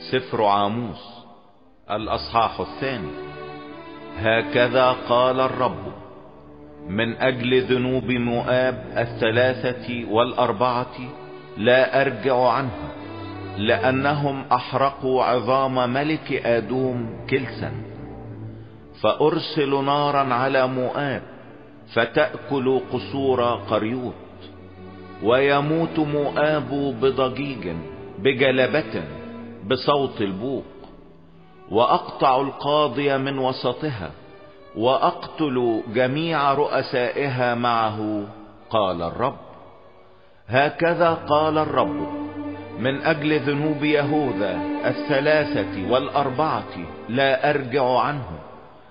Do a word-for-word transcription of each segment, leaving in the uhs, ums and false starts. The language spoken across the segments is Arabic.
سفر عاموس الأصحاح الثاني. هكذا قال الرب: من أجل ذنوب مؤاب الثلاثة والأربعة لا أرجع عنها، لأنهم أحرقوا عظام ملك آدوم كلسا. فأرسل نارا على مؤاب فتأكل قصور قريوت، ويموت مؤاب بضجيج بجلبة بصوت البوق. وأقطع القاضي من وسطها، وأقتل جميع رؤسائها معه، قال الرب. هكذا قال الرب: من أجل ذنوب يهوذا الثلاثة والأربعة لا أرجع عنهم،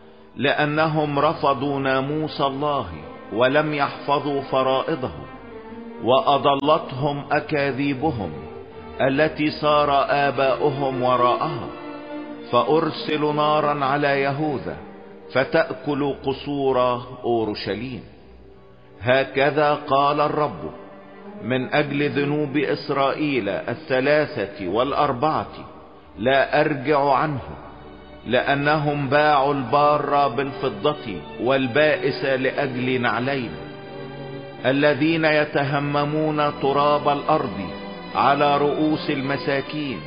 لأنهم رفضوا ناموس الله ولم يحفظوا فرائضه، وأضلتهم أكاذيبهم التي صار آباؤهم وراءها. فأرسل نارا على يهوذا فتأكل قصور أورشليم. هكذا قال الرب: من أجل ذنوب إسرائيل الثلاثة والأربعة لا أرجع عنهم، لأنهم باعوا البار بالفضة والبائس لأجل نعلين، الذين يتهممون تراب الأرض على رؤوس المساكين،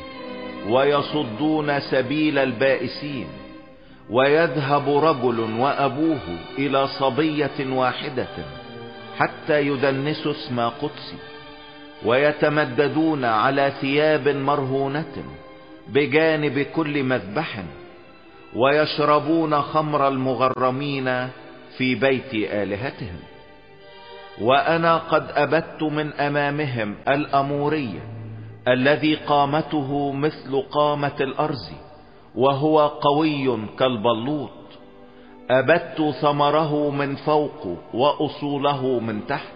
ويصدون سبيل البائسين. ويذهب رجل وأبوه إلى صبية واحدة حتى يدنسوا اسم قدسي، ويتمددون على ثياب مرهونة بجانب كل مذبح، ويشربون خمر المغرمين في بيت آلهتهم. وأنا قد أبت من أمامهم الأموري الذي قامته مثل قامة الأرز، وهو قوي كالبلوط. أبت ثمره من فوق وأصوله من تحت.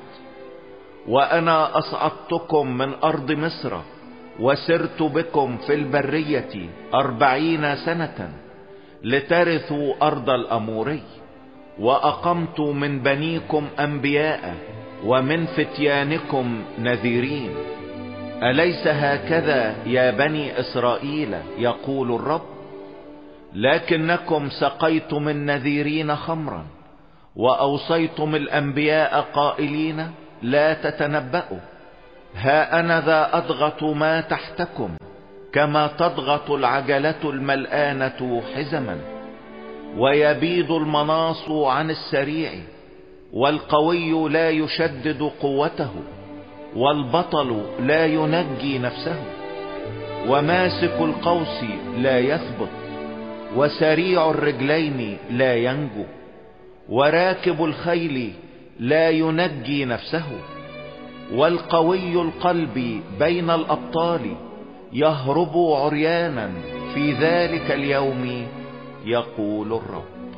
وأنا أصعدتكم من أرض مصر، وسرت بكم في البرية أربعين سنة لترثوا أرض الأموري. وأقمت من بنيكم أنبياء، ومن فتيانكم نذيرين. أليس هكذا يا بني إسرائيل يقول الرب؟ لكنكم سقيتم النذيرين خمرا، وأوصيتم الأنبياء قائلين: لا تتنبأوا. ها أنا ذا أضغط ما تحتكم كما تضغط العجلة الملآنة حزما، ويبيد المناص عن السريع، والقوي لا يشدد قوته، والبطل لا ينجي نفسه، وماسك القوس لا يثبت، وسريع الرجلين لا ينجو، وراكب الخيل لا ينجي نفسه، والقوي القلب بين الأبطال يهرب عريانا في ذلك اليوم، يقول الرب.